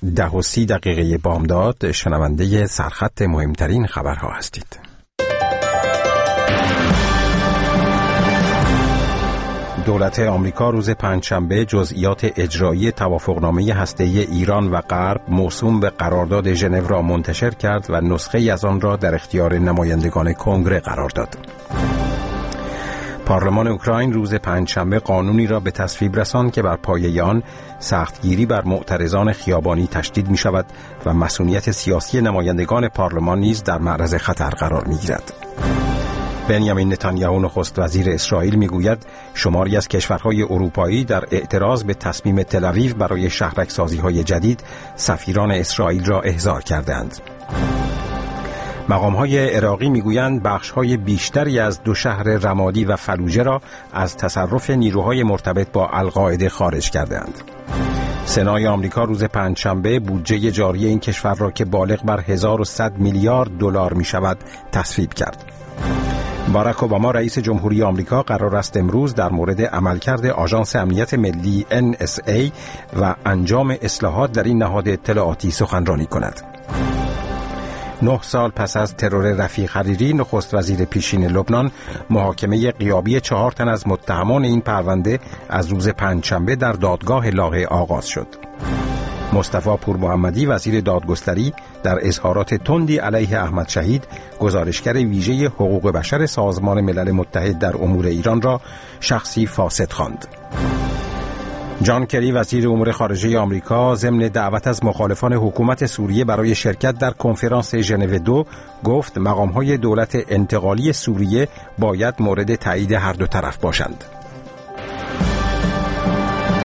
10:30 بامداد شنونده سرخط مهمترین خبرها هستید. دولت آمریکا روز پنجشنبه جزئیات اجرایی توافقنامه هسته‌ای ایران و غرب موسوم به قرارداد ژنو را منتشر کرد و نسخه‌ای از آن را در اختیار نمایندگان کنگره قرار داد. پارلمان اوکراین روز پنجشنبه قانونی را به تصویب رساند که بر پایه آن سختگیری بر معترضان خیابانی تشدید می شود و مسئولیت سیاسی نمایندگان پارلمان نیز در معرض خطر قرار می گیرد. بنیامین نتانیاهو نخست وزیر اسرائیل میگوید شماری از کشورهای اروپایی در اعتراض به تصمیم تل‌آویو برای شهرک‌سازی‌های جدید سفیران اسرائیل را احضار کردند. مقام‌های عراقی میگویند بخش‌های بیشتری از دو شهر رمادی و فلوجه را از تصرف نیروهای مرتبط با القاعده خارج کردند. سنای آمریکا روز پنجشنبه بودجه جاری این کشور را که بالغ بر 1100 میلیارد دلار می‌شود تصویب کرد. باراک اوباما رئیس جمهوری آمریکا قرار است امروز در مورد عملکرد آژانس امنیت ملی NSA و انجام اصلاحات در این نهاد اطلاعاتی سخنرانی کند. 9 سال پس از ترور رفیق حریری، نخست وزیر پیشین لبنان، محاکمه غیابی 4 تن از متهمان این پرونده از روز پنجشنبه در دادگاه لاهه آغاز شد. مصطفی پورمحمدی وزیر دادگستری در اظهارات تندی علیه احمد شهید، گزارشگر ویژه حقوق بشر سازمان ملل متحد در امور ایران را شخصی فاسد خواند. جان کری وزیر امور خارجه آمریکا ضمن دعوت از مخالفان حکومت سوریه برای شرکت در کنفرانس ژنو 2 گفت مقام‌های دولت انتقالی سوریه باید مورد تایید هر دو طرف باشند.